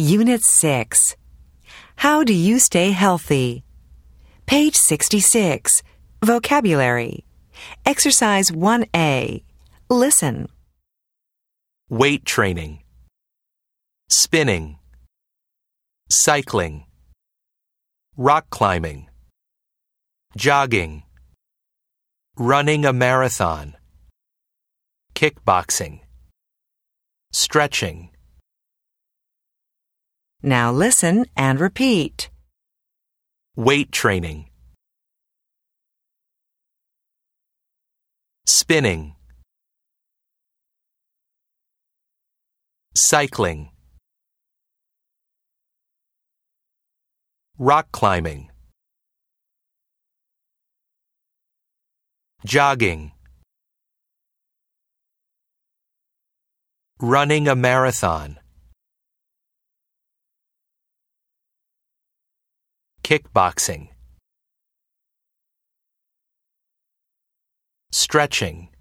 Unit 6. How do you stay healthy? Page 66. Vocabulary. Exercise 1A. Listen. Weight training, spinning, cycling, rock climbing, jogging, running a marathon, kickboxing, stretching. Now listen and repeat. Weight training, spinning, cycling, rock climbing, jogging, running a marathon, kickboxing, stretching.